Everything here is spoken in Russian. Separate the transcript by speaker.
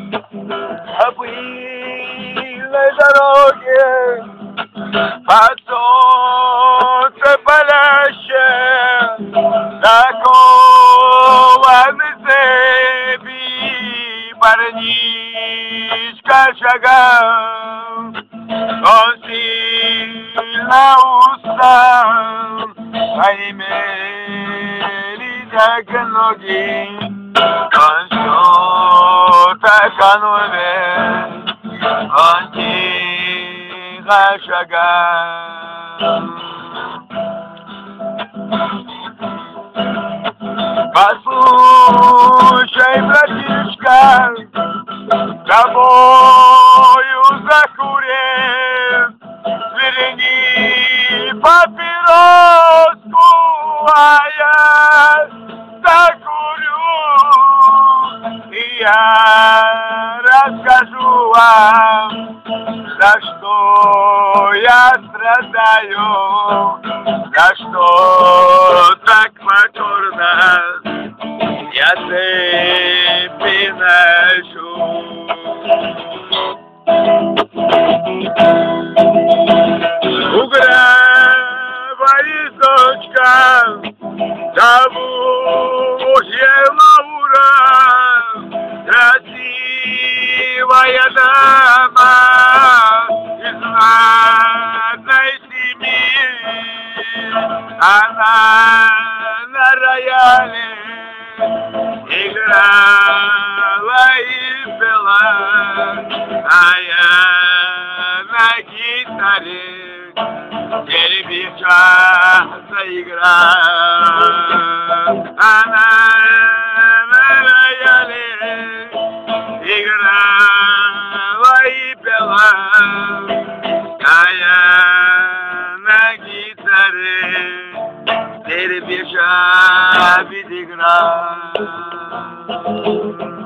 Speaker 1: по пыльной дороге, под солнце палящее, закованы цепи, парнишка шагал, он сильно устал, а имели так ноги, он что-то канует, он тихо шагал. Послушай, братишка, тобою закурим, сверни папироску, а я закурю, и я расскажу вам, за что я страдаю, за что так покорно я цепи ношу. Угревает дочка, Завуе Лаура, красивая дама из знатной семьи. Она на рояле играла и пела, а я на гитаре теребиша заиграл. Она на рояле играла и пела, а я на гитаре теребиша играл.